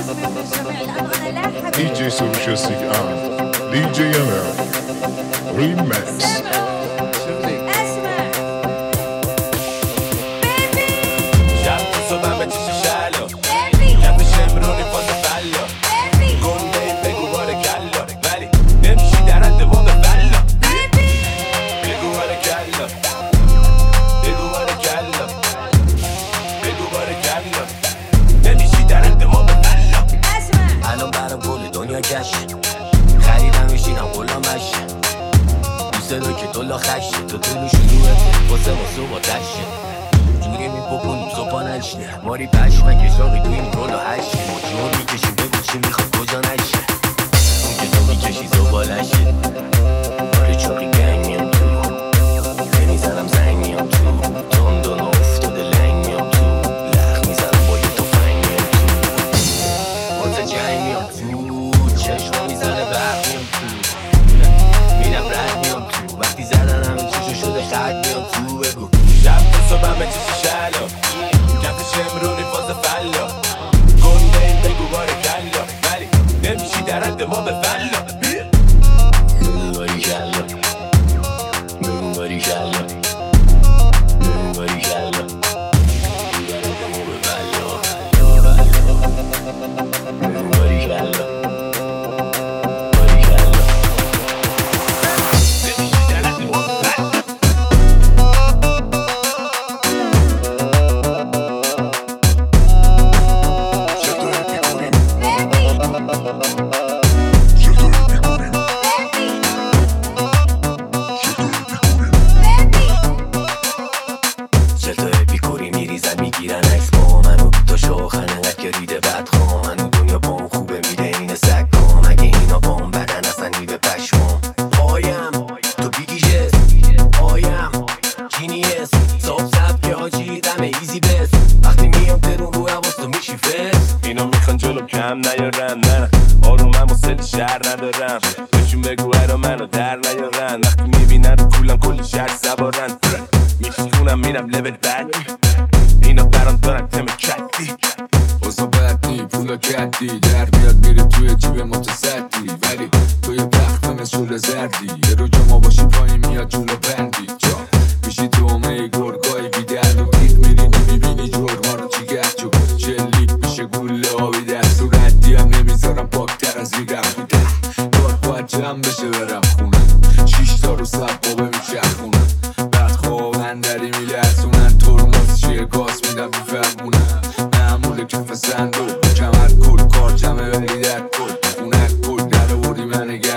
DJ Solution DJ Yammer Remix. ماری پشمک شاقی تو این رول و هشی موجود میکشی بگو چی میخواد کجا نشه اون که تو میکشی زبالشه آره چاقی گنگ میام تو نمیزنم زنگ میام تو تندان افتاده لنگ میام تو لخ میزنم با یه توفنگ میام تو واسه جنگ میام تو چشم میزنه برق میام تو میرم رد میام تو وقتی زدن همه چیشو شده خرد میام تو بگو شب تا صبح همه چیشی شلو شمرونی فاز فلا گنده این بگو باره کلا ولی نمیشی در حد ما به فلا بگو باری کلا بگو باری کلا بگو باری کلا بگو باری کلا کف صندوق کمر کل کار جمعه ولی در کل خونک کل در بردی من